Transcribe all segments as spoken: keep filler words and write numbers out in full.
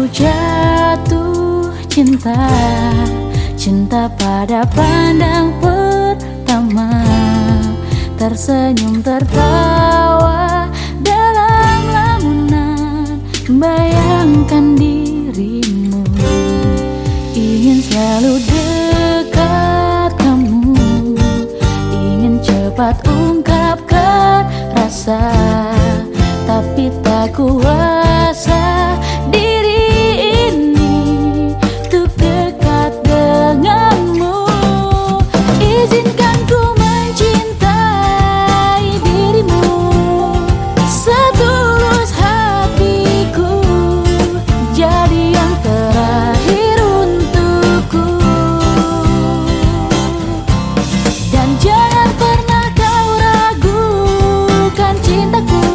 Aku jatuh cinta, cinta pada pandang pertama, tersenyum tertawa dalam lamunan, bayangkan dirimu, ingin selalu dekat kamu, ingin cepat ungkapkan rasa, tapi tak kuasa diri ini untuk dekat denganmu. Izinkan ku mencintai dirimu setulus hatiku, jadi yang terakhir untukku. Dan jangan pernah kau ragukan cintaku,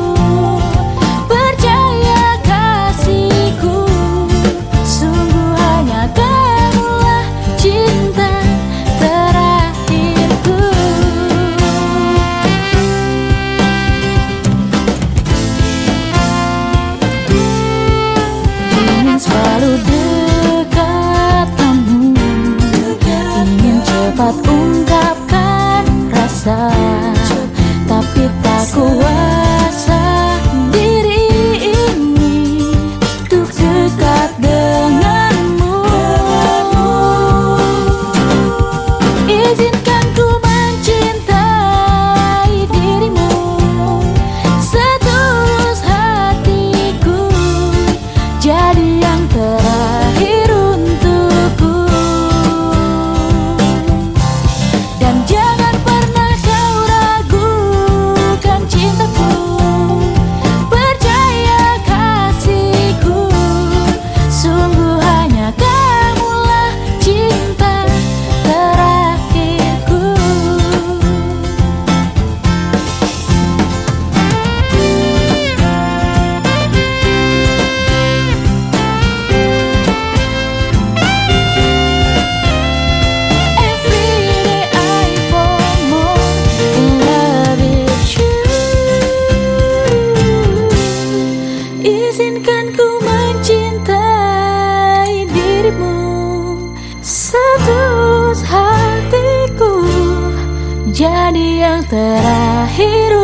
selalu dekat kamu, ingin cepat ungkapkan rasa, tapi tak kuasa diri ini untuk dekat denganmu. Izinkan ku mencintai dirimu setulus hatiku, jadi yang terakhir untukku. Dan jangan pernah kau ragukan cintaku, percaya kasihku, sungguh hanya kamulah cinta terakhirku. Izinkan ku mencintai dirimu setulus hatiku, jadi yang terakhir